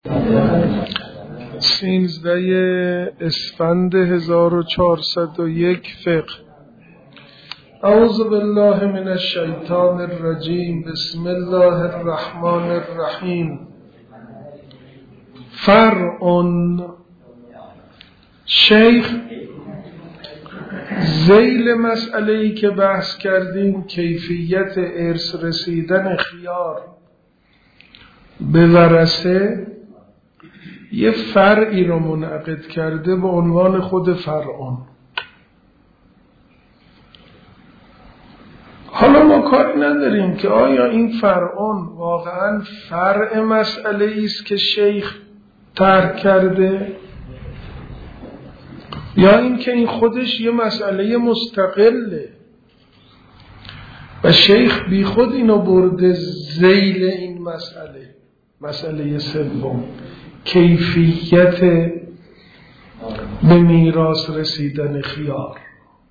13 اسفند 1401 فقه. اعوذ بالله من الشیطان الرجیم. بسم الله الرحمن الرحیم. فرع. شیخ ذیل مسئله‌ای که بحث کردیم، کیفیت ارث رسیدن خیار به ورثه، یه فرعی رو منعقد کرده به عنوان خود فرعون. حالا ما کاری نداریم که آیا این فرعون واقعا فرع مسئله ایست که شیخ ترک کرده یا این که این خودش یه مسئله مستقله و شیخ بی خود اینو برده ذیل این مسئله سوم، کیفیت به میراث رسیدن خیار.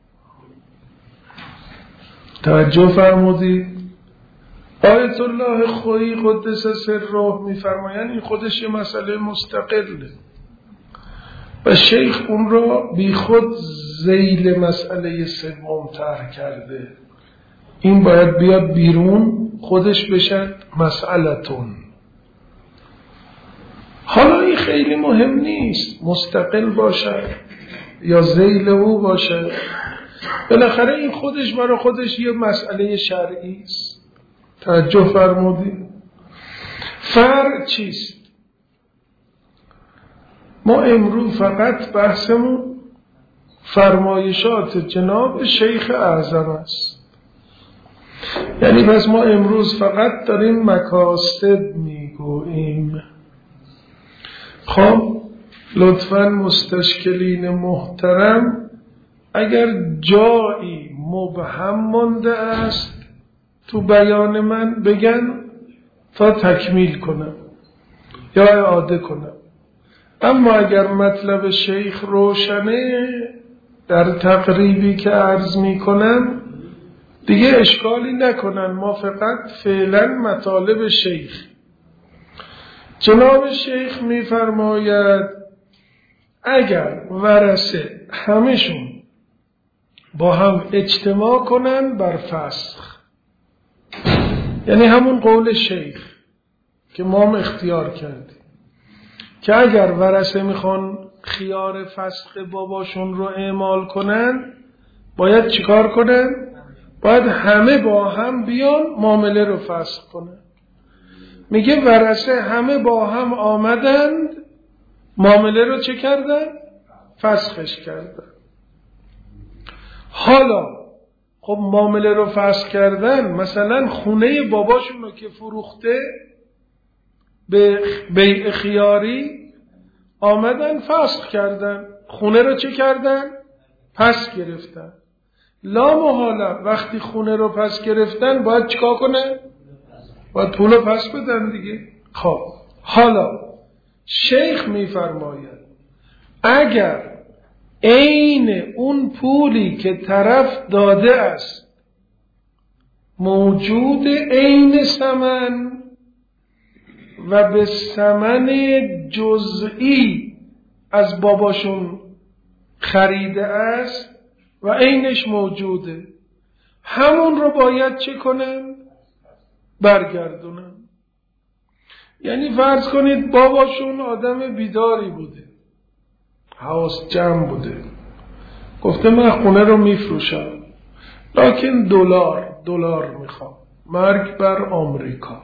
توجه فرمودید؟ آیت الله خویی قدس سره میفرمایند این خودش یه مسئله مستقله و شیخ اون را بی خود ذیل مسئله سوم طرح کرده. این باید بیاد بیرون، خودش بشه مسئلتون. حالا این خیلی مهم نیست مستقل باشه یا ذیل او باشه، بالاخره این خودش برای خودش یه مسئله شرعی است. توجه فرمودید؟ فرع چیست؟ ما امروز فقط بحثمون فرمایشات جناب شیخ اعظم است. یعنی پس ما امروز فقط داریم مقاصد میگوییم. خب لطفاً مستشکلین محترم اگر جایی مبهم مانده است تو بیان من بگن تا تکمیل کنم یا اعاده کنم. اما اگر مطلب شیخ روشنه در تقریبی که عرض می کنم دیگه اشکالی نکنن، ما فقط فعلا مطالب شیخ. جناب شیخ می فرماید اگر ورثه همشون با هم اجتماع کنن بر فسخ، یعنی همون قول شیخ که ما هم اختیار کردیم که اگر ورثه میخوان خیار فسخ باباشون رو اعمال کنن باید چیکار کنن؟ باید همه با هم بیان معامله رو فسخ کنن. میگه ورثه همه با هم آمدند، معامله رو چه کردن؟ فسخش کردن. حالا خب معامله رو فسخ کردن، مثلا خونه باباشون رو که فروخته به بیع خیاری آمدن فسخ کردن، خونه رو چه کردن؟ پس گرفتن. لا محاله وقتی خونه رو پس گرفتن باید چیکار کنن؟ باید پول رو پس بدن دیگه. خب حالا شیخ میفرماید اگر عین اون پولی که طرف داده است موجود عین ثمن و به ثمن جزئی از باباشون خریده است و عینش موجوده، همون رو باید چه کنن؟ برگردونن. یعنی فرض کنید باباشون آدم بیداری بوده، حواس جمع بوده، گفته من خونه رو میفروشم لکن دلار میخوام، مرگ بر آمریکا،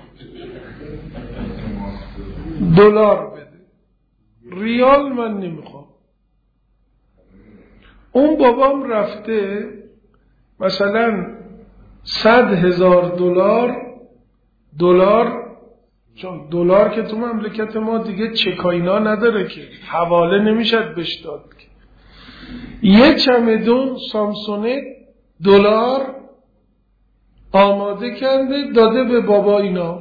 دلار بده، ریال من نمیخوام. اون بابام رفته مثلا 100,000 دلار، چون دلار که تو مملکت ما دیگه چکاینا نداره که حواله نمیشد بهش داد که، یه چمدون سامسونت دلار آماده کرده داده به بابا اینا.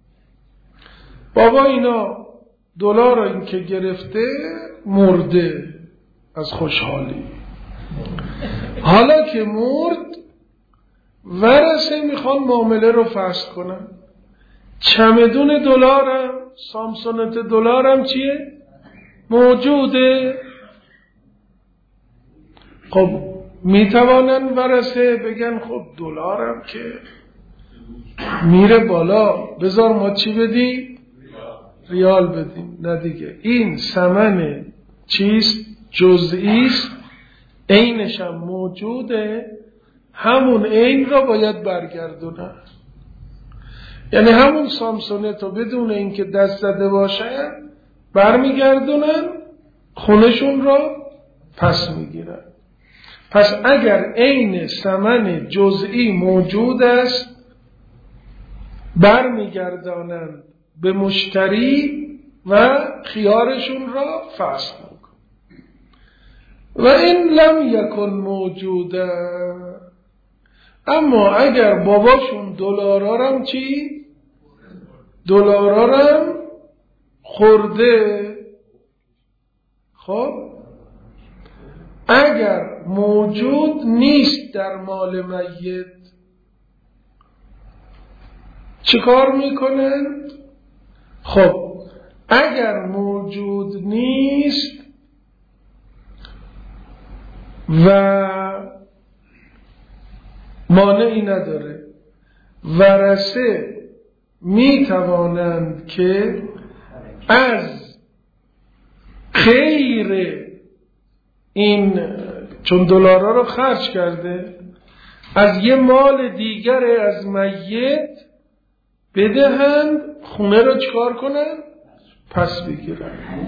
بابا اینا دلار رو این که گرفته مرده از خوشحالی. حالا که مرد ورثه میخوان معامله رو فسخ کنن، چمدون دلارم سامسونت دلارم چیه؟ موجوده. خب میتوانن ورثه بگن خب دلارم که میره بالا، بذار ما چی بدیم؟ ریال بدیم. نه دیگه، این ثمن چیست؟ جزئیست، عینش هم موجوده، همون عین را باید برگردونن. یعنی همون سامسونت رو بدون اینکه دست زده باشن برمیگردونن، خونشون را پس میگیرن. پس اگر عین ثمن جزئی موجود است برمیگردانند به مشتری و خیارشون را فسخ میکنن. و این لم یکن موجوده، اما اگر باباشون دلارارم چی؟ دلارارم خورده، خب اگر موجود نیست در مال میت چه کار میکنند؟ خب اگر موجود نیست و مانعی نداره، ورثه می توانند که از خیر این، چون دلارا رو خرج کرده، از یه مال دیگر از میت بدهند، خونه رو چکار کنن؟ پس بگیرن.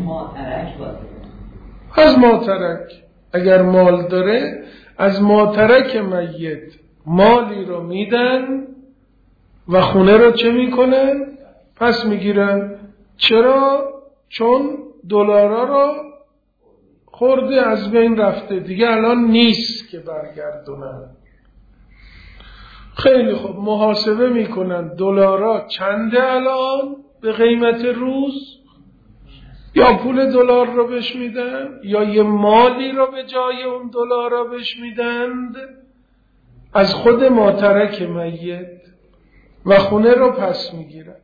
از ماترک، اگر مال داره از ماترک میت مالی رو میدن و خونه رو چه میکنن؟ پس میگیرن. چرا؟ چون دلارا رو خورده، از بین رفته دیگه، الان نیست که برگردونن. خیلی خوب، محاسبه میکنن دلارا چنده الان به قیمت روز، یا پول دلار رو بهش میدن یا یه مالی رو به جای اون دلارا بهش میدند از خود ماترک میت و خونه رو پس میگیرن.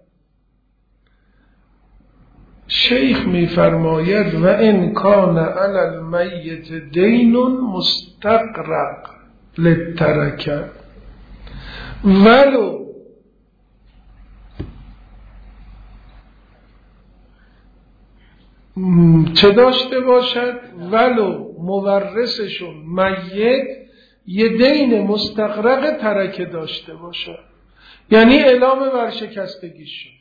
شیخ میفرماید و ان کان علی المیت دین مستغرق للترکه، ولو چه داشته باشد؟ ولو مورثشون میت یه دین مستغرق ترکه داشته باشد، یعنی اعلام ورشکستگی شد.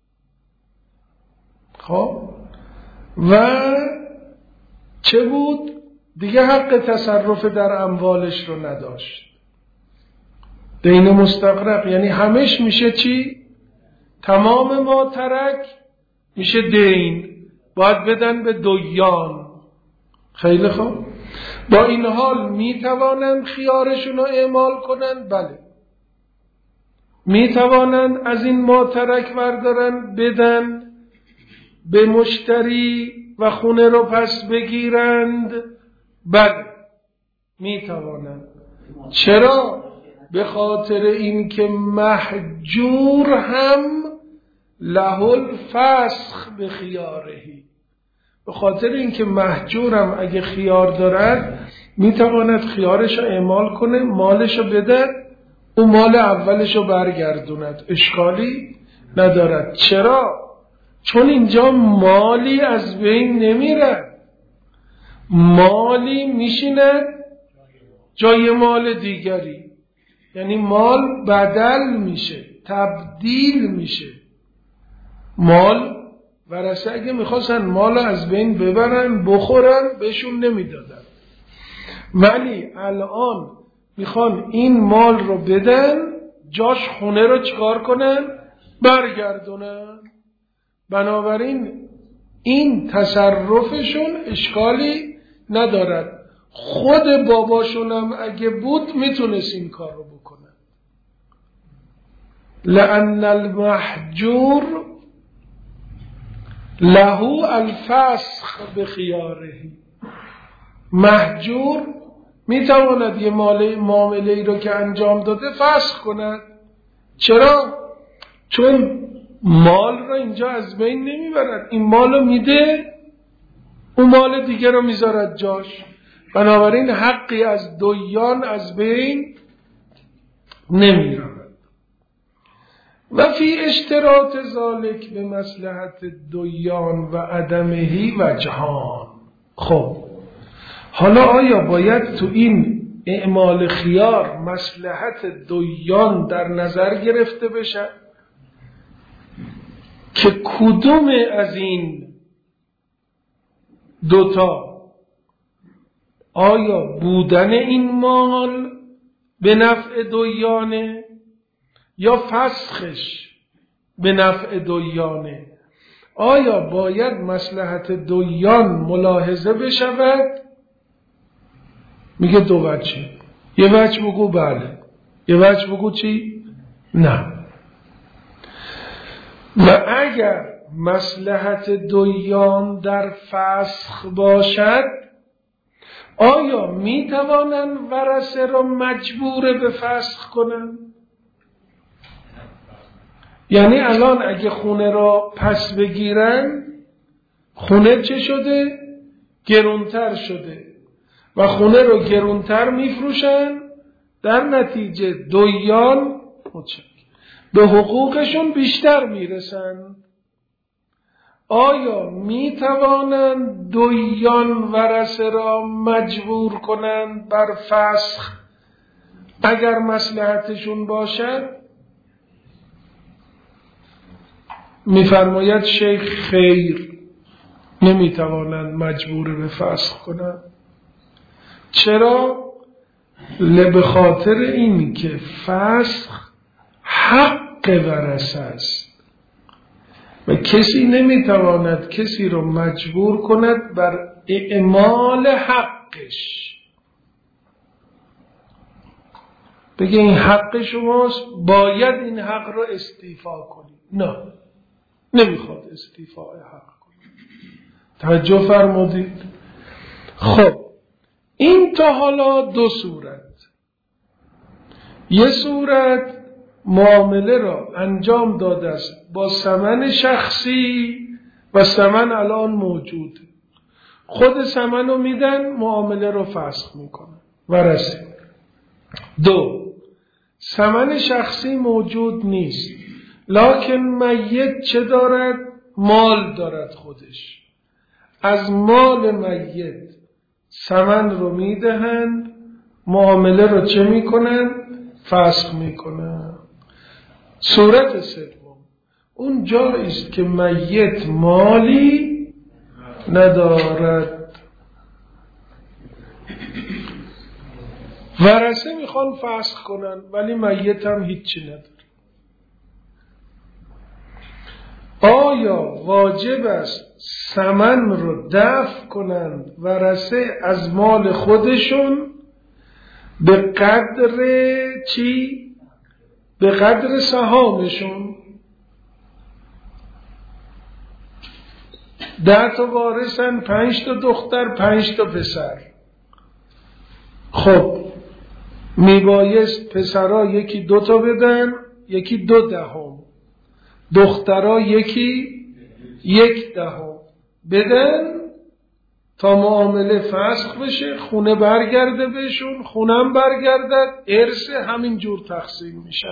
خب و چه بود؟ دیگه حق تصرف در اموالش رو نداشت. دین مستغرق یعنی همش میشه چی؟ تمام ما ترک میشه دین، باید بدن به دیان. خیلی خوب، با این حال میتوانند خیارشون رو اعمال کنند؟ بله، میتوانند از این ما ترک بردارن بدن به مشتری و خونه رو پس بگیرند؟ بله میتوانند. چرا؟ به خاطر اینکه محجور هم له الفسخ به خیارهی، به خاطر اینکه محجورم اگه خیار دارد میتواند خیارش رو اعمال کنه، مالش رو بده، اون مال اولش رو برگردوند، اشکالی ندارد. چرا؟ چون اینجا مالی از بین نمیره، مالی میشیند جای مال دیگری، یعنی مال بدل میشه، تبدیل میشه. مال ورثه اگه میخواستن مال از بین ببرن بخورن بهشون نمیدادن، ولی الان میخوان این مال رو بدن جاش خونه رو چکار کنن؟ برگردونن. بنابراین این تصرفشون اشکالی ندارد. خود باباشونم اگه بود میتونست این کار رو بکنن، لأن المحجور له الفسخ بخیاره. محجور میتواند یه معامله ای رو که انجام داده فسخ کند. چرا؟ چون مال را اینجا از بین نمیبرد، این مال رو میده، اون مال دیگه رو میذارد جاش. بنابراین حقی از دویان از بین نمیرود. و فی اشتراط ذالک به مصلحت دویان و عدمهی وجهان. خب حالا آیا باید تو این اعمال خیار مصلحت دویان در نظر گرفته بشه که کدوم از این دوتا، آیا بودن این مال به نفع دویانه یا فسخش به نفع دویانه؟ آیا باید مصلحت دویان ملاحظه بشود؟ میگه دو وجه. یه وجه بگو بله، یه وجه بگو چی؟ نه. و اگر مصلحت دویان در فسخ باشد، آیا میتوانند ورثه را مجبور به فسخ کنند؟ یعنی الان اگه خونه را پس بگیرن، خونه چه شده؟ گرونتر شده و خونه رو گرونتر میفروشن، در نتیجه دویان به حقوقشون بیشتر میرسن. آیا میتوانند دویان ورثه را مجبور کنند بر فسخ اگر مصلحتشون باشد؟ میفرماید شیخ خیر، نمیتوانند مجبور به فسخ کنند. چرا؟ به خاطر این که فسخ حق ورثه است و کسی نمیتواند کسی رو مجبور کند بر اعمال حقش، بگه این حق شماست باید این حق رو استیفا کنید. نه، نمیخواد استیفاء حق کنید. توجه فرمودید؟ خب این تا حالا دو صورت. یه صورت معامله را انجام داده است با ثمن شخصی و ثمن الان موجود، خود ثمن رو میدن، معامله رو فسخ میکنن ورثه. دو، ثمن شخصی موجود نیست لکن میت چه دارد؟ مال دارد خودش. از مال میت ثمن رو میدهند، معامله رو چه میکنن؟ فسخ میکنن. صورت سوم اون جایی است که میت مالی ندارد، ورثه میخوان فسخ کنن ولی میت هم هیچی نداره. آیا واجب است ثمن رو دفع کنند ورثه از مال خودشون به قدر چی؟ به قدر سهامشون. 10 تا وارثن، 5 تا دختر، 5 تا پسر. خب میبایست پسرها یکی 2 تا بدن، یکی 2/10، دخترها یکی 1/10 بدن تا معامله فسخ بشه، خونه برگرده بهشون، خونم برگردد، ارث همین جور تقسیم میشه.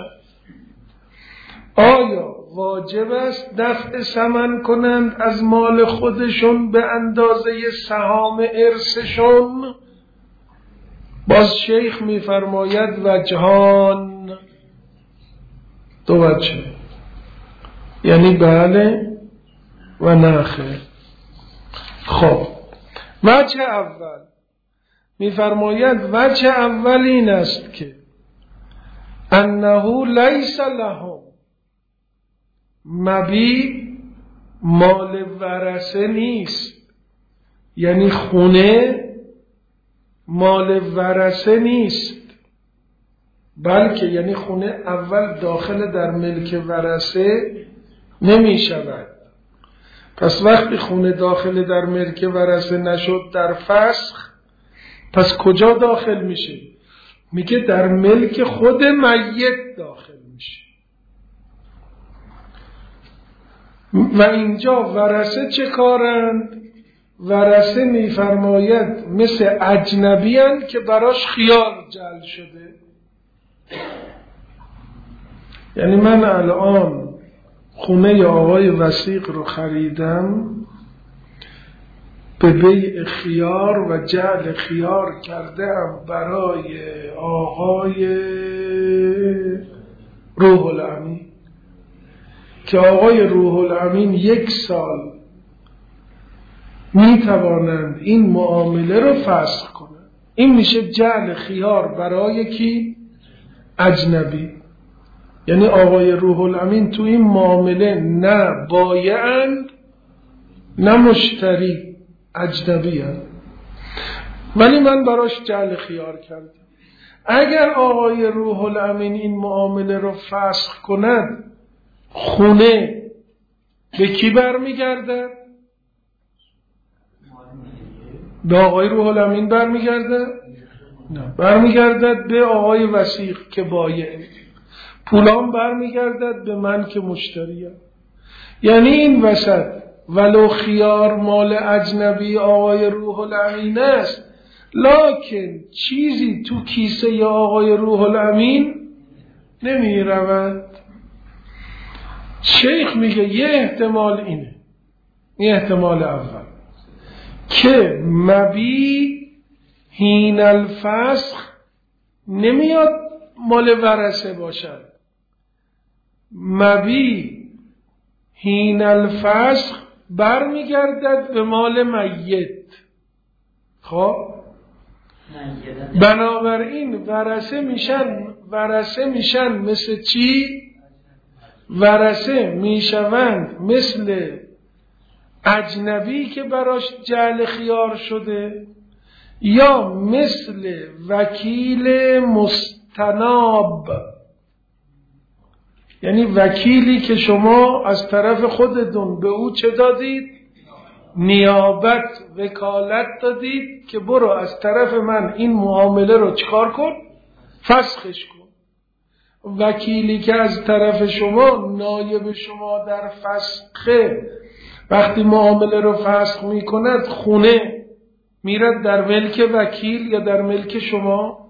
آیا واجب است دفع ثمن کنند از مال خودشون به اندازه سهام ارثشون؟ باز شیخ میفرماید وجهان، دو وجه، یعنی بله و نه خیر. خب وجه اول میفرماید وجه اول این است که انه لیس لهم، مبی مال ورثه نیست، یعنی خونه مال ورثه نیست، بلکه یعنی خونه اول داخل در ملک ورثه نمی شود. پس وقتی خونه داخل در ملک ورثه نشد در فسخ، پس کجا داخل میشه؟ میگه در ملک خود میت داخل میشه. و اینجا ورثه چه کارند؟ ورثه میفرماید مثل اجنبی هستند که براش خیار جعل شده. یعنی من الان خونه آقای وثیق رو خریدم، به بیع خیار و جعل خیار کردم برای آقای روح الامین که آقای روح الامین 1 سال می توانند این معامله رو فسخ کنند. این میشه جعل خیار برای کی؟ اجنبی. یعنی آقای روح الامین تو این معامله نه بایعند نه مشتری، اجنبی هست، ولی من براش جعل خیار کردم. اگر آقای روح الامین این معامله رو فسخ کند، خونه به کی برمیگرده؟ به آقای روح الامین برمیگرده؟ نه، برمیگردد به آقای وثیق که بایع. پولام برمیگردد به من که مشتریم. یعنی این وسط ولو خیار مال اجنبی آقای روح الامین است، لکن چیزی تو کیسه آقای روح الامین نمی رود. شیخ میگه یه احتمال اینه، یه احتمال اول که مبی حین الفسخ نمیاد مال ورثه باشد، مبی حین الفسخ برمیگردد به مال میت. خب بنابراین ورثه میشن مثل چی؟ ورثه میشوند مثل اجنبی که براش جعل خیار شده، یا مثل وکیل مستناب، یعنی وکیلی که شما از طرف خودتون به او چه دادید؟ نیابت، وکالت دادید که برو از طرف من این معامله رو چکار کن؟ فسخش کن. وکیلی که از طرف شما نایب شما در فسخه، وقتی معامله رو فسخ می کند، خونه میرد در ملک وکیل یا در ملک شما؟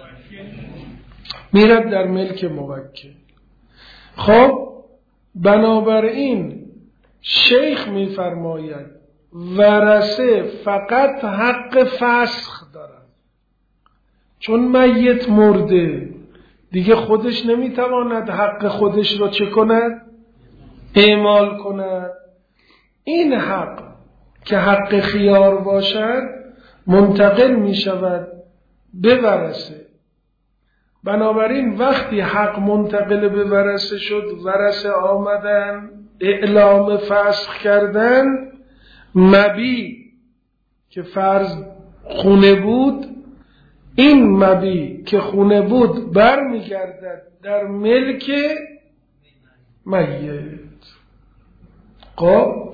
میرد در ملک موکل. خب بنابراین شیخ میفرماید ورثه فقط حق فسخ دارد، چون میت مرده دیگه خودش نمیتواند حق خودش رو چه کند؟ اعمال کند. این حق که حق خیار باشد منتقل می شود به ورثه. بنابراین وقتی حق منتقل به ورثه شد، ورثه آمدن اعلام فسخ کردن، مبی که فرض خونه بود، این مبی که خونه بود برمیگردد در ملک میت. خب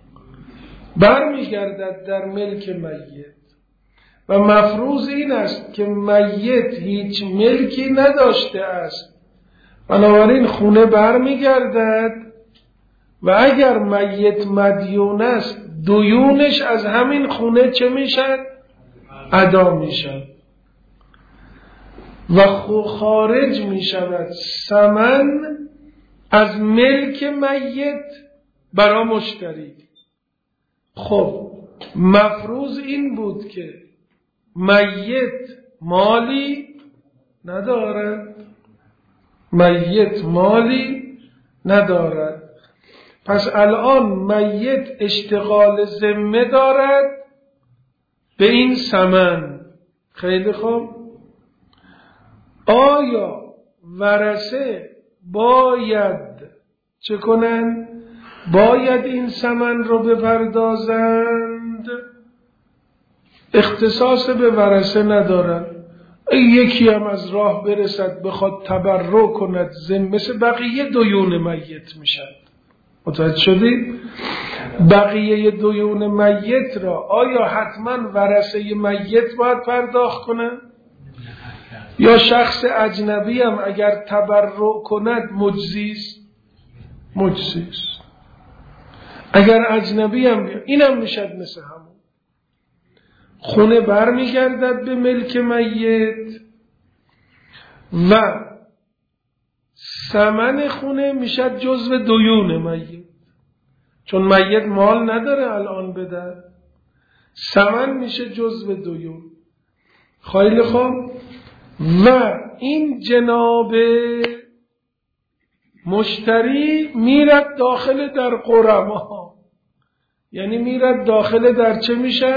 برمیگردد در ملک میت و مفروض این است که میت هیچ ملکی نداشته است، بنابراین خونه برمیگردد و اگر میت مدیون است، دیونش از همین خونه چه میشد؟ ادا میشد و خارج میشود ثمن از ملک میت برای مشتری. خب مفروض این بود که میت مالی ندارد، میت مالی ندارد، پس الان میت اشتغال ذمه دارد به این ثمن. خیلی خوب، آیا ورثه باید چه کنند؟ باید این ثمن رو بپردازند؟ اختصاص به ورثه ندارند. یکی هم از راه برسد بخواد تبرع کند، مثل بقیه دیون میت میشد. متوجه شدید؟ بقیه دیون میت را آیا حتما ورثه میت باید پرداخت کنند؟ یا شخص اجنبی هم اگر تبرع کند مجزی است؟ مجزی است. اگر اجنبی هم بیاد اینم میشد مثل همون. خونه برمیگردد به ملک میت و ثمن خونه میشد جزو دیون میت، چون میت مال نداره الان بده، ثمن میشه جزو دیون. خیلی خوب. و این جناب مشتری میرد داخل در غرما، یعنی میرد داخل در چه میشد؟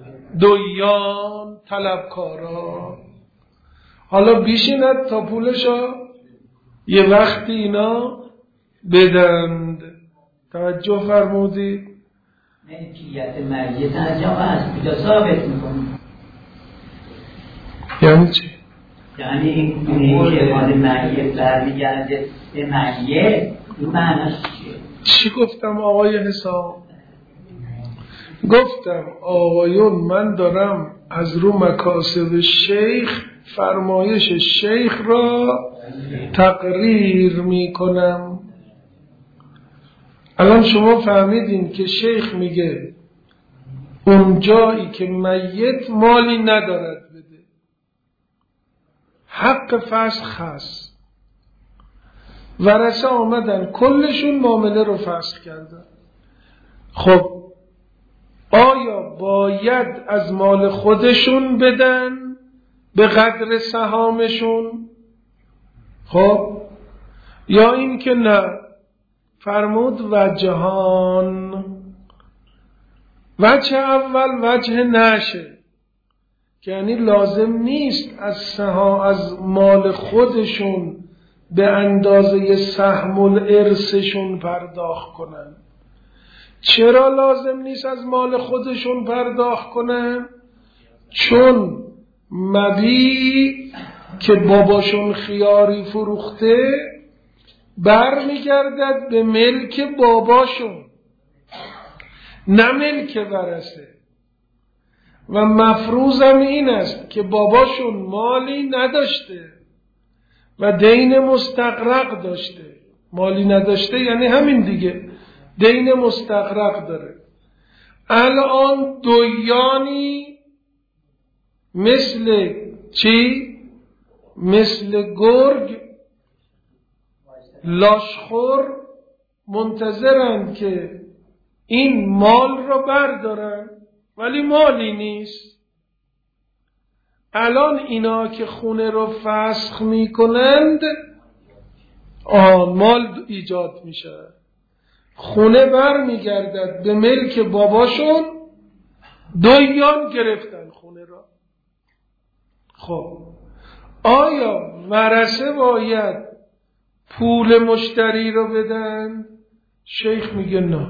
دیان، طلبکارا. حالا بیشیند تا پولشا یه وقتی اینا بدند. توجه فرمودید؟ ملکیت میت از جا از کجا ثابت میکنه؟ یعنی چی؟ یعنی این که مال میت برمیگرده به میت، این معناش چیه؟ چی گفتم آقای حساب؟ گفتم آقایون من دارم از رو مکاسب شیخ فرمایش شیخ را تقریر می کنم. الان شما فهمیدین که شیخ میگه اون جایی که میت مالی ندارد بده، حق فسخ هست. ورثه آمدن کلشون معامله رو فسخ کردن. خب آیا باید از مال خودشون بدن به قدر سهامشون؟ خب یا این که نه؟ فرمود وجهان. وجه اول وجه نشه، یعنی لازم نیست از مال خودشون به اندازه سهم الارثشون پرداخت کنن. چرا لازم نیست از مال خودشون پرداخت کنن؟ چون مبیع که باباشون خیاری فروخته برمیگردد به ملک باباشون، نه ملک ورثه. و مفروضم این است که باباشون مالی نداشته و دین مستغرق داشته. مالی نداشته یعنی همین دیگه، دین مستغرق داره. الان دیانی مثل چی؟ مثل گرگ لاشخور منتظرن که این مال را بردارن، ولی مالی نیست. الان اینا که خونه رو فسخ میکنند مال ایجاد میشه، خونه بر میگردد به ملک باباشون، دیان گرفتن خونه را. خب آیا ورثه باید پول مشتری رو بدن؟ شیخ میگه نه،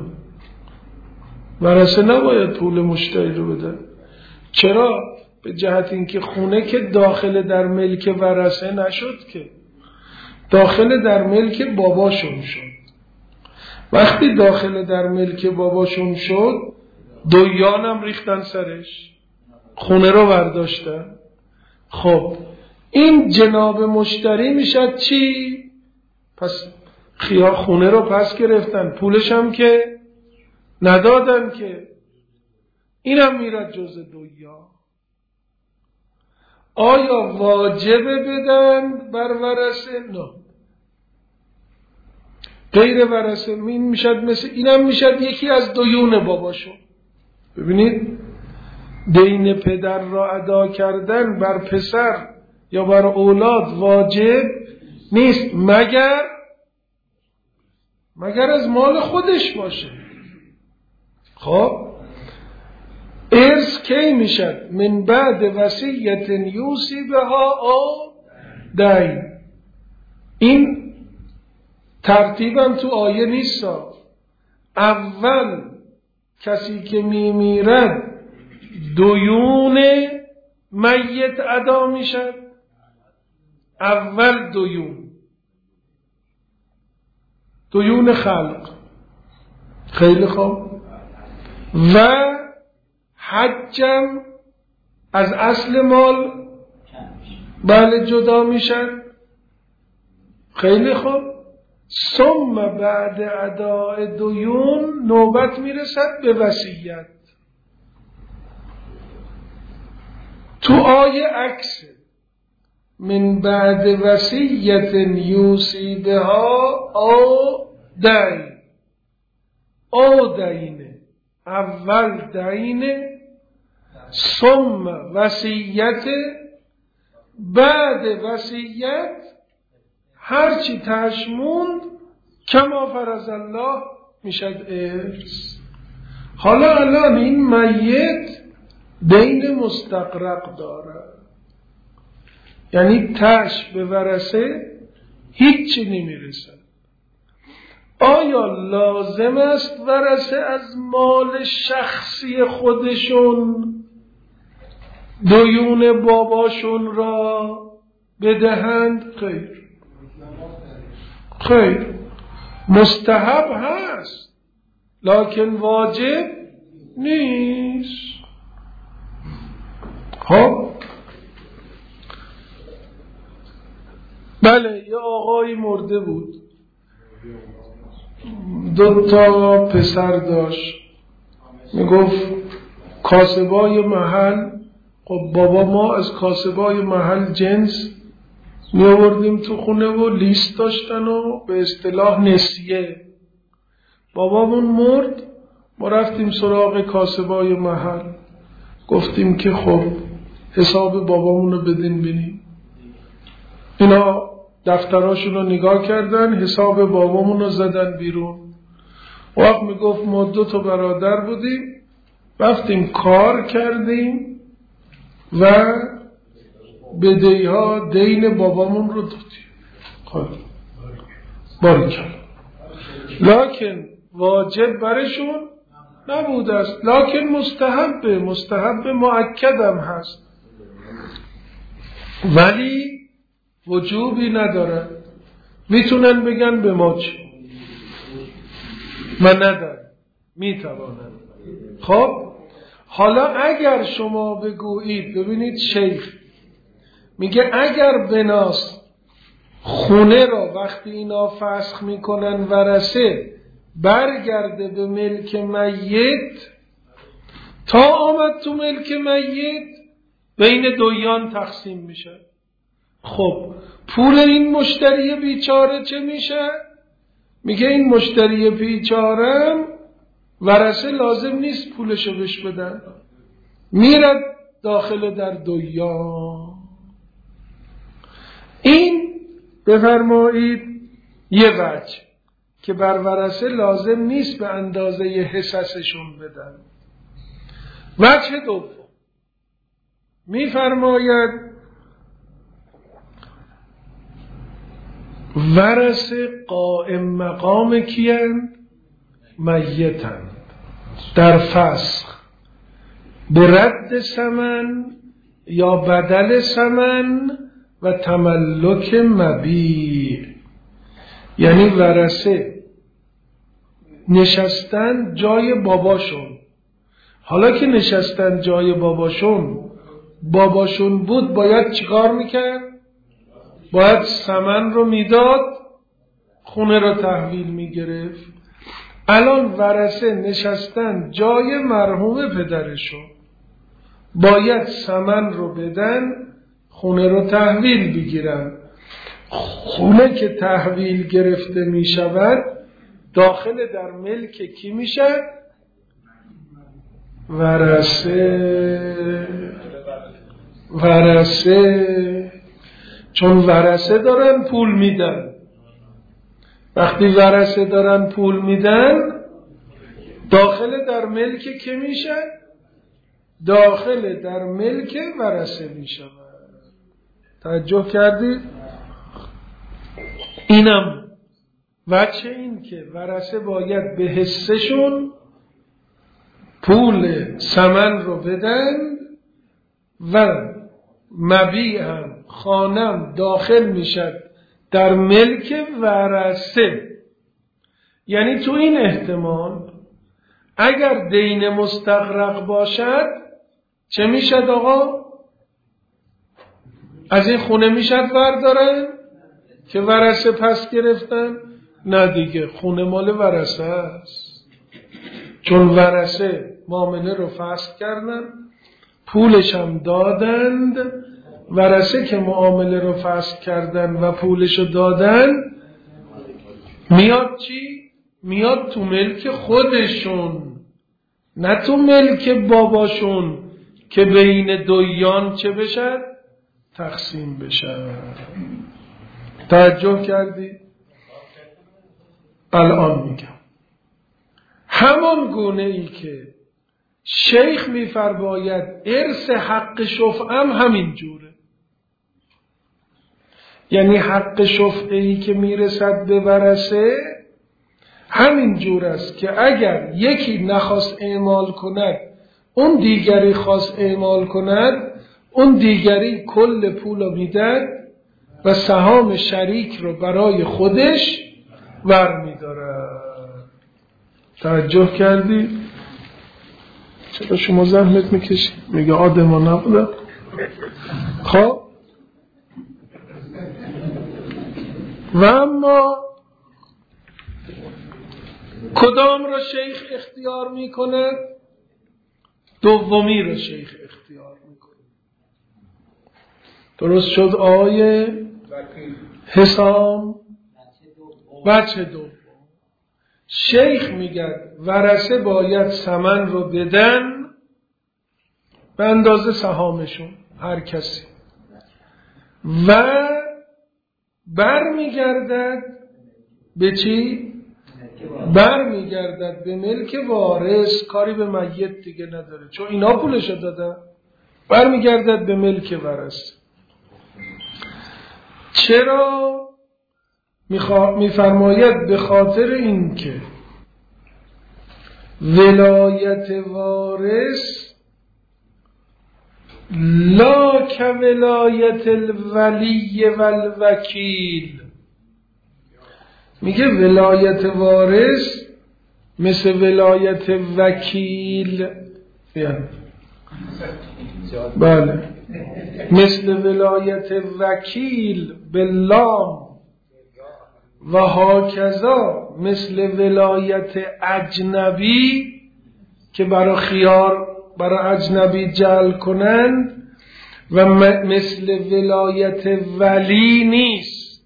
ورثه نباید پول مشتری رو بدن. چرا؟ به جهت اینکه خونه که داخل در ملک ورثه نشد، که داخل در ملک باباشون شد. وقتی داخل در ملک باباشون شد، دیانم ریختن سرش، خونه رو برداشتن. خب این جناب مشتری میشد چی؟ پس خیار خونه رو پس گرفتن، پولش هم که ندادن، که اینم میرد جز دیان. آیا واجبه بدن بر ورثه؟ نه. غیر ورثه این میشد مثل اینم میشد یکی از دیون باباشون. ببینید دین پدر را ادا کردن بر پسر یا بر اولاد واجب نیست مگر از مال خودش باشه. خب ارث کی میشد؟ من بعد وصیت یوصی بها او دین. این ترتیبم تو آیه نیست. اول کسی که میمیرد دیون میت ادا میشد، اول دیون خلق. خیلی خوب. و حجم از اصل مال بله جدا میشن. خیلی خوب. ثم بعد اداء دیون نوبت میرسد به وصیت. تو آیه عکس من بعد وصیت یوصی بها او دینه، اول دینه، ثم وصیت، بعد وصیت هرچی تشموند کما فرض الله میشد ارث. حالا الان این میت دین مستغرق داره، یعنی تش به ورثه هیچی نمیرسه. آیا لازم است ورثه از مال شخصی خودشون دیون باباشون را بدهند؟ خیر، مستحب هست لکن واجب نیست. خب بله، یه آقایی مرده بود، 2 پسر داشت، میگفت کاسبای محل، خب بابا ما از کاسبای محل جنس می آوردیم تو خونه و لیست داشتن و به اصطلاح نسیه. بابامون مرد، ما رفتیم سراغ کاسبای محل، گفتیم که خب حساب بابامون رو بدین بینیم. اینا دفتراشون رو نگاه کردن، حساب بابامون رو زدن بیرون. وقت میگفت ما 2 برادر بودیم، رفتیم کار کردیم و بدهی‌ها دین بابامون رو دادیم. خب باریکلا، لکن واجب برشون نبوده است، لکن مستحب مؤکدم هست، ولی وجوبی نداره. میتونن بگن به ما چی و نداره، میتوانن. خب حالا اگر شما بگویید، ببینید شیخ میگه اگر بناس خونه را وقتی اینا فسخ میکنن ورثه برگرده به ملک میت، تا آمد تو ملک میت بین دویان تقسیم میشه. خب پول این مشتری بیچاره چه میشه؟ میگه این مشتری بیچاره ورثه لازم نیست پولشو بهش بدن، میرد داخل در دویان. این بفرمایید یه وجه که بر ورثه لازم نیست به اندازه حصصشون بدن. وجه دوم میفرماید ورثه قائم مقام کیند؟ میتند. در فسخ به رد ثمن یا بدل ثمن و تملک مبیع، یعنی ورثه نشستن جای باباشون. حالا که نشستن جای باباشون بود، باید چیکار میکرد؟ باید ثمن رو میداد، خونه رو تحویل میگرفت. الان ورثه نشستن جای مرحوم پدرشون، باید ثمن رو بدن، خونه رو تحویل بگیرن. خونه که تحویل گرفته می شود داخل در ملک کی میشه؟ ورثه. چون ورثه دارن پول میدن. وقتی ورثه دارن پول میدن داخل در ملک کی میشه؟ داخل در ملک ورثه میشه. توجه کردید؟ اینم وجه این که ورثه باید به حصهشون پول ثمن رو بدن و مبیع هم خانم داخل میشد در ملک ورثه. یعنی تو این احتمال اگر دین مستغرق باشد چه میشد آقا؟ از این خونه میشد بردارن که ورثه پس گرفتن. نه دیگه، خونه مال ورثه است، چون ورثه معامله رو فسخ کردن، پولش هم دادند. ورثه که معامله رو فسخ کردن و پولش رو دادن، میاد چی؟ میاد تو ملک خودشون، نه تو ملک باباشون که بین دویان چه بشد؟ تقسیم بشد. توجه کردی؟ الان میگم همان گونه ای که شیخ میفرماید ارث حق شفعه همین جوره، یعنی حق شفعه ای که میرسد به ورثه همین جور است که اگر یکی نخواست اعمال کند، اون دیگری خواست اعمال کند، اون دیگری کل پول رو میدهد و سهام شریک رو برای خودش ور میدارد. توجه کردی؟ چرا شما زحمت میکشی؟ میگه آدم نبوده. خب و اما کدام را شیخ اختیار میکنه؟ دومی را شیخ اختیار میکنه. درست شد آیه حسام؟ بچه دوم شیخ میگه ورثه باید ثمن رو بدن به اندازه سهامشون هر کسی و برمیگردد به چی؟ برمیگردد به ملک وارث، کاری به میت دیگه نداره چون اینا پولشو دادن، برمیگردد به ملک ورثه. چرا؟ میفرماید به خاطر این که ولایت وارث لا کولایت الولی والوکیل، میگه ولایت وارث مثل ولایت وکیل، بله مثل ولایت وکیل باللام و هاکذا مثل ولایت اجنبی که برای خیار برای اجنبی جعل کنند و مثل ولایت ولی نیست.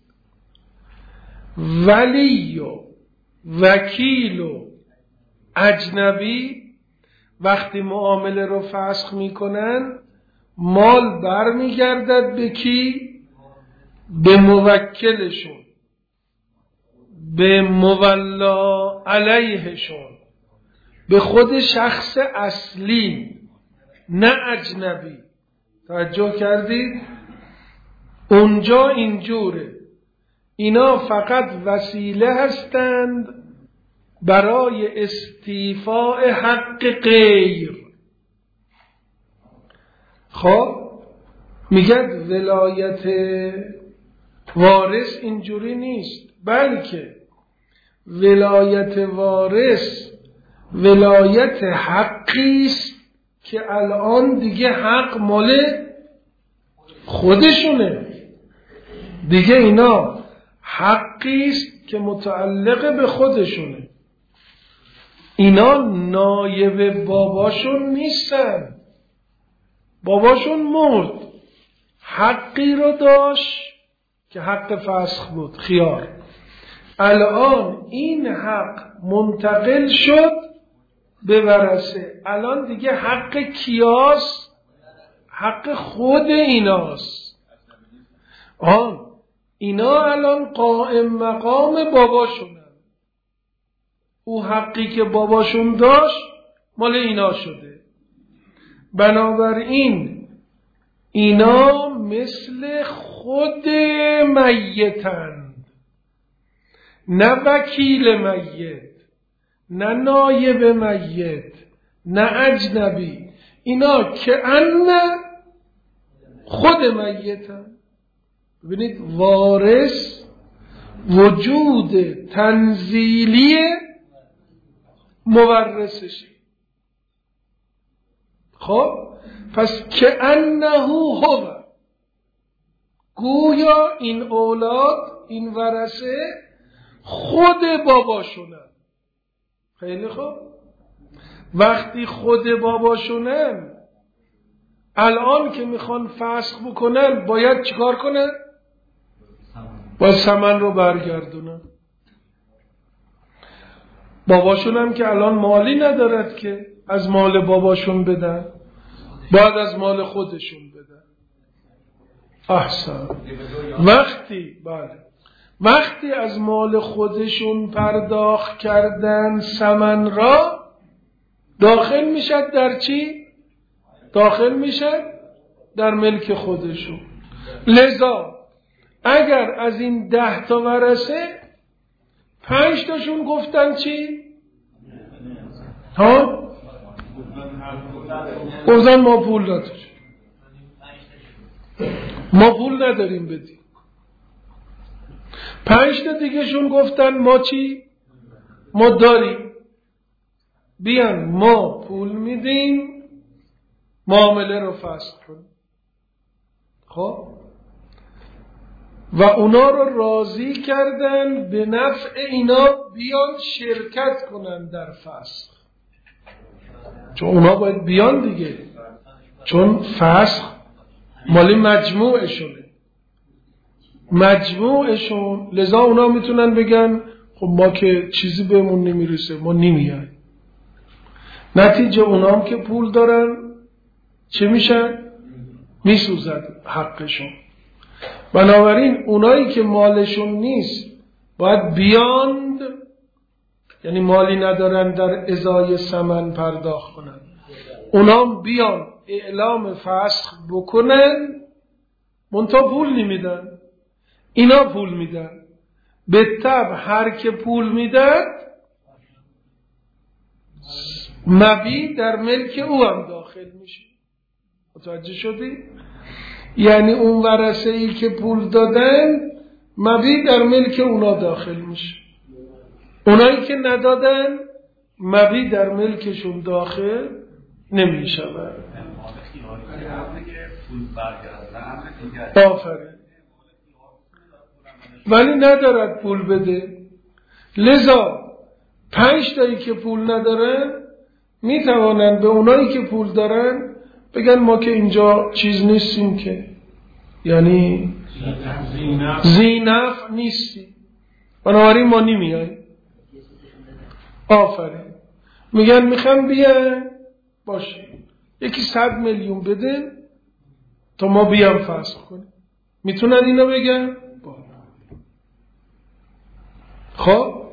ولی و وکیل و اجنبی وقتی معامله رو فسخ میکنن مال برمیگردد به کی؟ به موکلشون، به مولا علیهشون، به خود شخص اصلی نه اجنبی. توجه کردید؟ اونجا اینجوره، اینا فقط وسیله هستند برای استیفاء حق غیر. خب میگه ولایت وارث اینجوری نیست، بلکه ولایت وارث ولایت حقی است که الان دیگه حق مال خودشونه دیگه، اینا حقی است که متعلق به خودشونه، اینا نایب باباشون نیستن، باباشون مرد حقی رو داشت که حق فسخ بود خیار، الان این حق منتقل شد به ورثه، الان دیگه حق کیاست؟ حق خود ایناست. اینا الان قائم مقام باباشونن، او حقی که باباشون داشت مال اینا شده، بنابراین اینا مثل خود میتند، نه وکیل میت، نه نایب میت، نه اجنبی، اینا که ان خود میتن. ببینید وارث وجود تنزیلی مورثشه. خب پس که انه هو، گویا این اولاد این ورثه خود باباشونن. خیلی خوب. وقتی خود باباشونن الان که میخوان فسخ بکنن باید چیکار کنن؟ باید ثمن رو برگردونن. باباشون هم که الان مالی ندارد که از مال باباشون بدن، باید از مال خودشون بدن. احسن. وقتی از مال خودشون پرداخت کردن ثمن را، داخل میشد در چی؟ داخل میشد در ملک خودشون. لذا اگر از این 10 تا ورثه 5 تاشون گفتن چی؟ ها؟ گفتن ما پول نداریم، ما پول نداریم بدیم. 5 تا دیگه شون گفتن ما چی؟ ما داریم، بیان ما پول میدیم معامله رو فسخ کنیم. خب و اونا رو راضی کردن به نفع اینا بیان شرکت کنن در فسخ، چون اونا باید بیان دیگه، چون فسخ مالی مجموعشون. لذا اونا میتونن بگن خب ما که چیزی بهمون نمیرسه ما نمیایم. نتیجه اونا هم که پول دارن چه میشن؟ میسوزد حقشون. بنابراین اونایی که مالشون نیست باید بیاند، یعنی مالی ندارن در ازای ثمن پرداخت کنن، اونام بیان اعلام فسخ بکنن، منتها پول نمیدن، اینا پول میدن. به طبع هر که پول میدن مبی در ملک او هم داخل میشه. متوجه شدی؟ یعنی اون ورثه ای که پول دادن مبی در ملک اونا داخل میشه، اونایی که ندادن مبی در ملکشون داخل نمیشه. آفرین. ولی ندارد پول بده، لذا 5 تایی که پول ندارن میتوانن به اونایی که پول دارن بگن ما که اینجا چیز نیستیم، که یعنی زینف نیستیم، بنابراین ما نمیاییم. آفرین. میگن میخوام بیان باشه یکی 100 میلیون بده تا ما بیام فسخ کنیم. میتونن اینو بگن؟ خب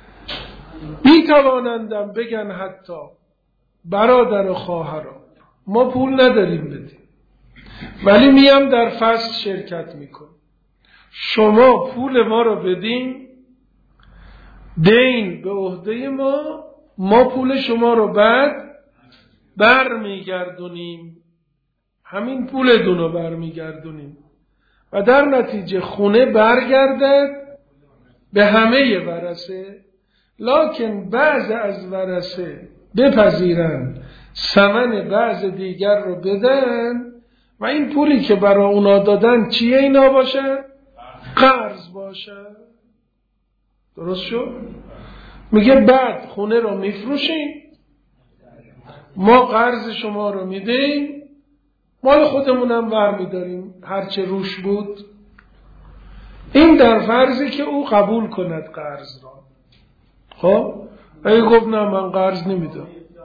میتوانندم بگن حتی برادر و خواهران ما پول نداریم بدیم ولی میام در فسخ شرکت میکنم، شما پول ما رو بدین، دین به عهده ما پول شما رو بعد برمیگردونیم، همین پول دونو برمیگردونیم و در نتیجه خونه برگردد به همه ورثه. لکن بعض از ورثه بپذیرن ثمن بعض دیگر رو بدن و این پولی که برای اونا دادن چیه اینا باشه؟ قرض باشه. درست شد؟ میگه بعد خونه رو میفروشیم، ما قرض شما رو میدیم، مال خودمونم برمیداریم هرچه روش بود. این در فرضی که او قبول کند قرض را. خب اگه گفت نه من قرض نمیدم،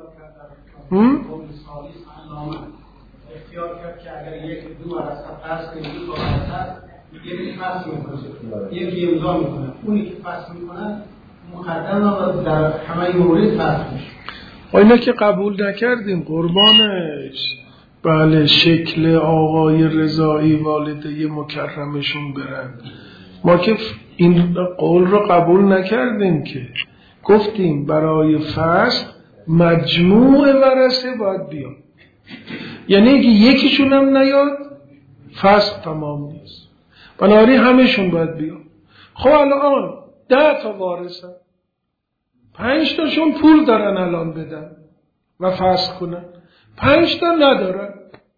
اختیار کرد که اگر یک دو ورثه قرض کنه دو ورثه یکی فصل میکنه یکی امضا میکنه، اونی که فصل میکنه مقدم در همه مورد فصل میشه. اینا که قبول نکردیم قربانش. بله شکل آقای رضایی والده مکرمشون برن، ما که این قول رو قبول نکردیم، که گفتیم برای فصل مجموع ورثه باید بیان، یعنی اگه یکیشون هم نیاد فصل تمام نیست، بنابراین همهشون باید بیان. خب الان 10 تا وارثن، 5 تاشون پول دارن الان بدن و فصل کنن، 5 تا ندارن.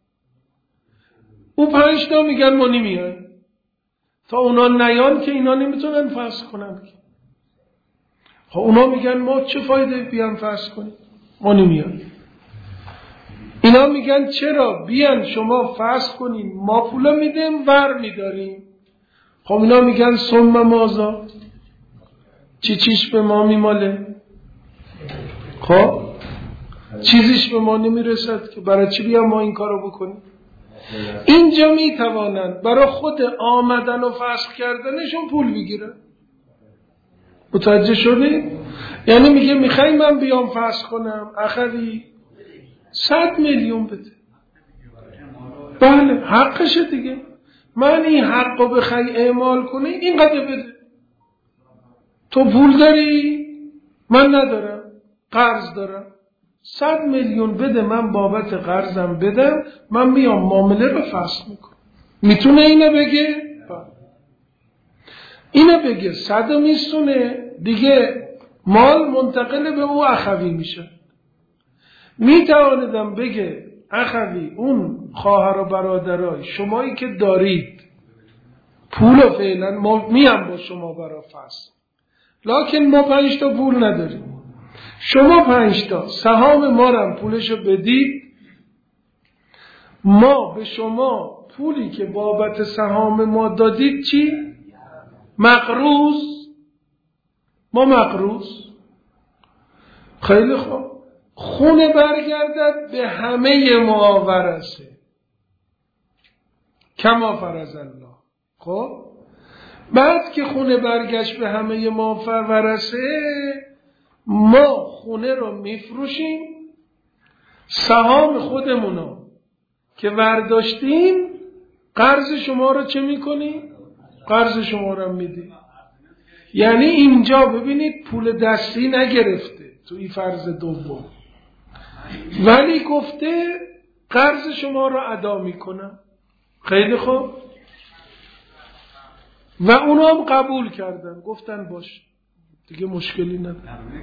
او 5 تا میگن ما نمیایم، تا اونا نیان که اینا نمیتونن فصل کنن. خب اونا میگن ما چه فایده بیان فرض کنیم، ما نمیان. اینا میگن چرا بیان شما فرض کنیم ما پولا میدیم ور میداریم. خب اینا میگن ثم ماذا، چیش به ما میماله؟ خب چیزیش به ما نمیرسد که برای چی بیان ما این کارو بکنیم؟ اینجا میتوانند برای خود آمدن و فسخ کردنشون پول بگیرن. متوجه شدید؟ یعنی میگه میخوای من بیام فسخ کنم اخوی 100 میلیون بده. بله حقشه دیگه، من این حق رو بخوای اعمال کنی اینقدر بده. تو پول داری من ندارم، قرض دارم، 100 میلیون بده من بابت قرضم بدم، من میام معامله رو فسخ میکنم. میتونه اینو بگه؟ اینو بگه 100 میسونه دیگه، مال منتقل به او اخوی میشه. میتواندم بگه اخوی اون خواهر و برادرای شمایی که دارید پول و فعلا ما میام با شما برای فسخ، لکن ما 5 تا پول نداریم، شما 5 تا سهام ما رو پولشو بدید، ما به شما پولی که بابت سهام ما دادید چی؟ مقروض. ما مقروض. خیلی خوب، خونه برگردد به همه ما ورثه کما فرض الله. خب بعد که خونه برگشت به همه ما ورثه، ما خونه رو میفروشیم، سهام خودمونو که برداشتیم قرض شما رو چه میکنیم؟ قرض شما رو میدیم. یعنی اینجا ببینید پول دستی نگرفته تو این فرض دوم، ولی گفته قرض شما رو ادا میکنم. خیلی خوب، و اونا هم قبول کردن، گفتن باش دیگه مشکلی نداره.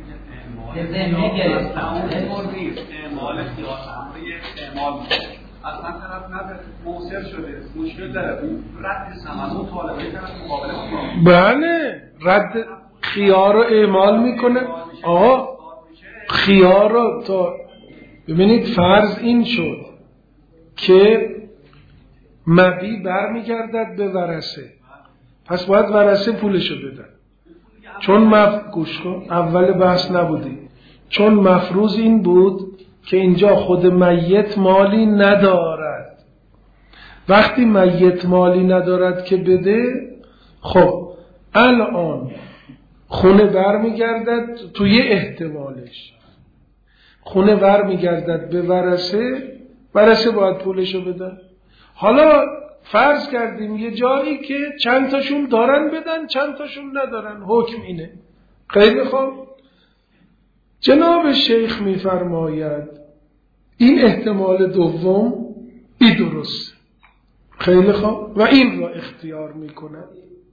اصلا طرف نداره موثر شده، مشکل داره، رد ثمن طالبه طرف مقابله کنه. بله رد خیار رو اعمال میکنه. آقا خیار رو تا ببینید فرض این شد که مبی برمیگردد به ورثه، پس باید ورثه پولشو بدن. چون گوش کن، اول بحث نبودی، چون مفروض این بود که اینجا خود میت مالی ندارد. وقتی میت مالی ندارد که بده، خب الان خونه برمیگردد توی احتمالش، خونه برمیگردد به ورثه، ورثه باید پولشو بدن. حالا فرض کردیم یه جایی که چند تاشون دارن بدن چند تاشون ندارن، حکم اینه. خیلی خوب، جناب شیخ میفرماید این احتمال دوم ای درست. خیلی خوب، و این را اختیار میکنه.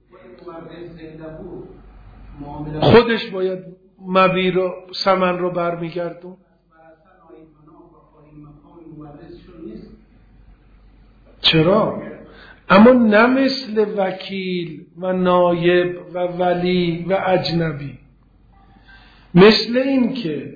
خودش باید مبی رو ثمن رو برمیگردون. چرا؟ اما نه مثل وکیل و نایب و ولی و اجنبی، مثل این که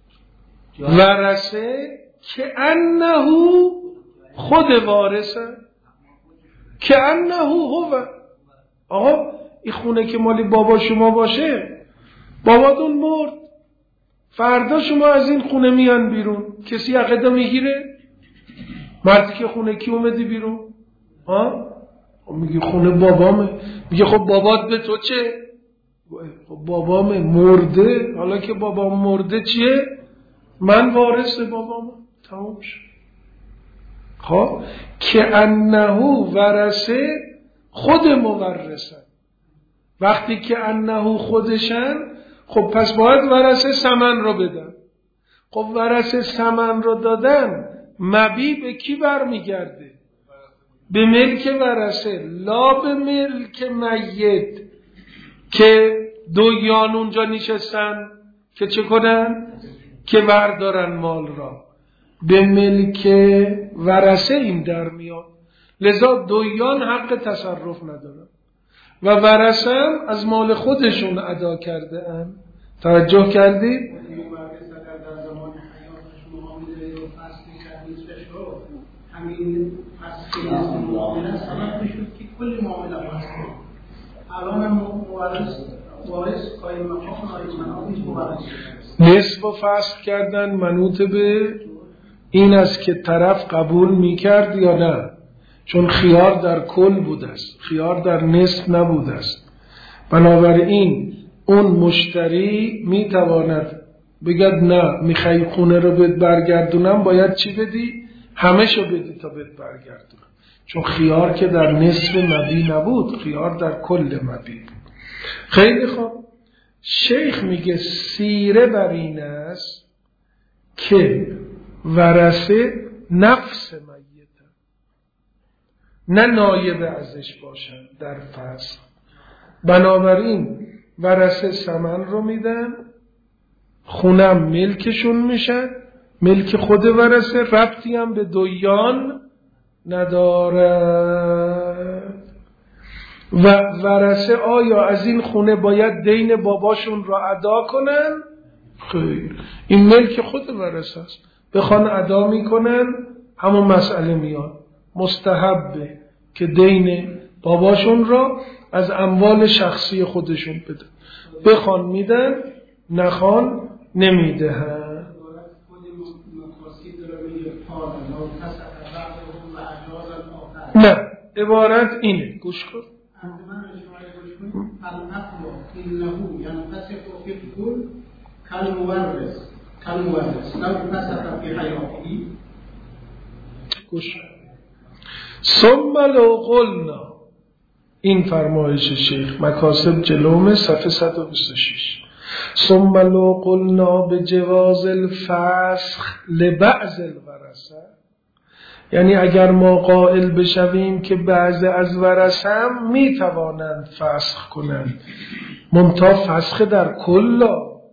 ورثه که انه خود وارثه، که انه هو. آقا این خونه که مالی بابا شما باشه، باباتون مرد، فردا شما از این خونه میان بیرون، کسی عقیده میگیره؟ مردی که خونه کی اومدی بیرون؟ میگه خونه بابامه. میگه خب بابات به تو چه؟ خب بابامه مرده، حالا که بابام مرده چیه؟ من وارث بابامه. تمام شد. خب که انه ورثه خود مورثه. وقتی که انه خودشن، خب پس باید ورثه ثمن رو بدن. خب ورثه ثمن رو دادن، مبی به کی برمیگرده؟ به ملک ورثه، لا به ملک میت که دویان اونجا نشستن که چه کنن؟ که بردارن مال را. به ملک ورثه این در میاد، لذا دویان حق تصرف ندارن و ورثه هم از مال خودشون ادا کرده ان. توجه کردید؟ همین فصل معامله سبب میشد که کل معامله فصل الان وارث قایم مقام نایب منابع نصف و فصل کردن منوط به این است که طرف قبول میکرد یا نه، چون خیار در کل بوده است، خیار در نصف نبوده است. بنابراین اون مشتری میتواند بگد نه میخوای خونه رو بهت برگردونم باید چی بدی؟ همه شو بدی تا بهت برگردونم، چون خیار که در نصف مبی نبود، خیار در کل مبی بود. خیلی خوب، شیخ میگه سیره بر این است که ورثه نفس میته نه نایب ازش باشن در فصل. بنابراین ورثه ثمن رو میدن، خونم ملکشون میشن، ملک خود ورثه، ربطی هم به دویان نداره. و ورثه آیا از این خونه باید دین باباشون را ادا کنن؟ خیر، این ملک خود ورثه است، بخوان ادا میکنن همون مسئله میاد، مستحبه که دین باباشون را از اموال شخصی خودشون بده، بخوان میدن، نخوان نمیدهن. نه، عبارت اینه، گوش کن. گوش. ثم لو قلنا، این فرمایش شیخ مکاسب جلوم صفحه 126. ثم لو قلنا بجواز الفسخ لبعض الورثه، یعنی اگر ما قائل بشویم که بعض از ورثه هم میتوانند فسخ کنند، منتها فسخ در کل،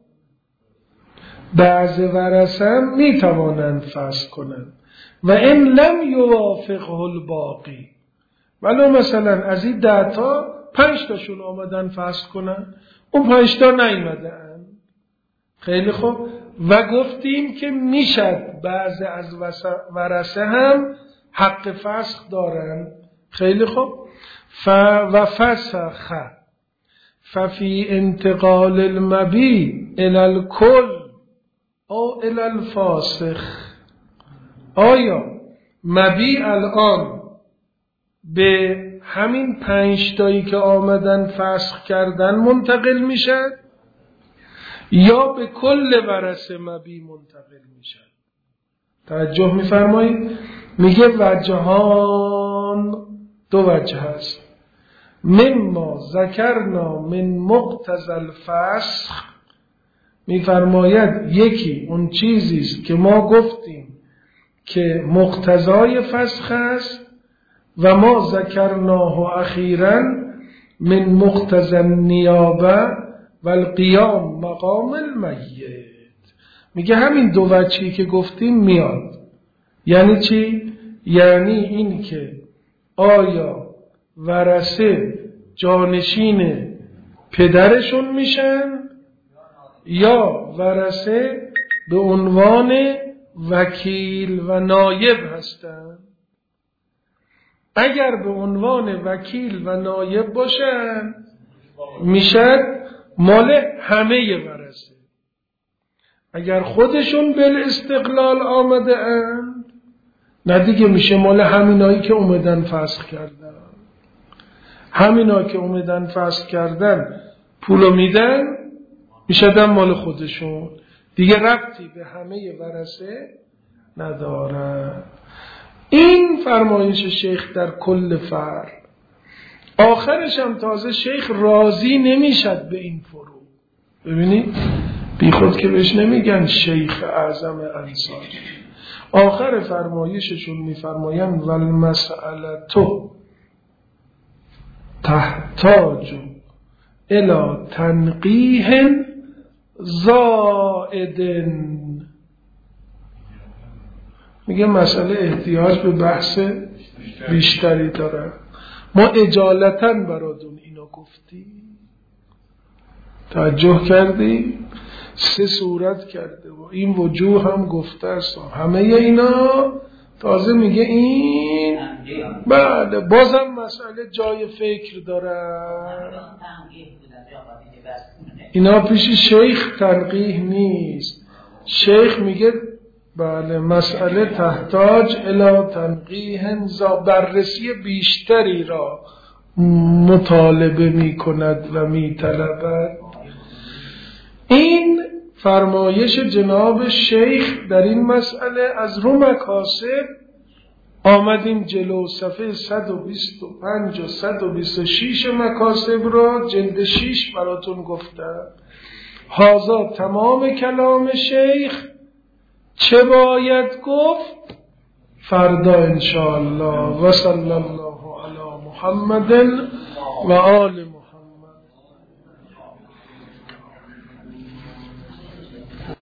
بعض ورثه هم میتوانند فسخ کنند و این لم یوافقه الباقی، ولو مثلا از این 10 تا 5 تاشون آمدن فسخ کنن، اون 5 تا نیامدن. خیلی خوب، و گفتیم که میشد بعض از ورثه هم حق فسخ دارن. خیلی خوب، و فسخ ففی انتقال المبی الى الکل او الى الفاسخ، آیا مبی الان به همین 5 تایی که آمدن فسخ کردن منتقل میشن یا به کل ورثه مبی منتقل میشن؟ توجه میفرمایید؟ میگه وجهان، 2 وجه هست. مما ذکرنا من مقتضی الفسخ، میفرماید یکی اون چیزی است که ما گفتیم که مقتضای فسخ است و ما ذکرناه اخیراً من مقتضی النیابه و القیام مقام المیت. میگه همین 2 وجهی که گفتیم میاد. یعنی چی؟ یعنی این که آیا ورثه جانشین پدرشون میشن یا ورثه به عنوان وکیل و نایب هستن. اگر به عنوان وکیل و نایب باشن میشد مال همه ورثه. اگر خودشون بالاستقلال آمده اند نه دیگه، میشه مال همینایی که اومدن فسخ کردن. همینا که اومدن فسخ کردن پولو میدن، میشدن مال خودشون دیگه، ربطی به همه ورثه نداره. این فرمایش شیخ در کل فرع. آخرش هم تازه شیخ راضی نمیشد به این فرو. ببینید بی خود که بهش نمیگن شیخ اعظم انصار. آخر فرمایششون میفرماین والمسئلة تحتاج الى تنقیح زائد. میگه مسئله احتیاج به بحث بیشتری داره. ما اجالتاً براتون اینو گفتیم. توجه کردی؟ 3 صورت کرده و این وجوه هم گفته است. همه اینا تازه میگه این بله بازم مسئله جای فکر داره. اینا پیش شیخ تنقیح نیست. شیخ میگه بله مسئله تحتاج الی تنقیح بررسی بیشتری را مطالبه می کند و می طلبد. این فرمایش جناب شیخ در این مسئله از رو مکاسب آمدیم جلو صفحه 125 و 126 مکاسب را جلد 6 براتون گفتم. هذا تمام کلام شیخ. چه باید گفت فردا انشاءالله. و صلی الله علی محمد و آل محمد.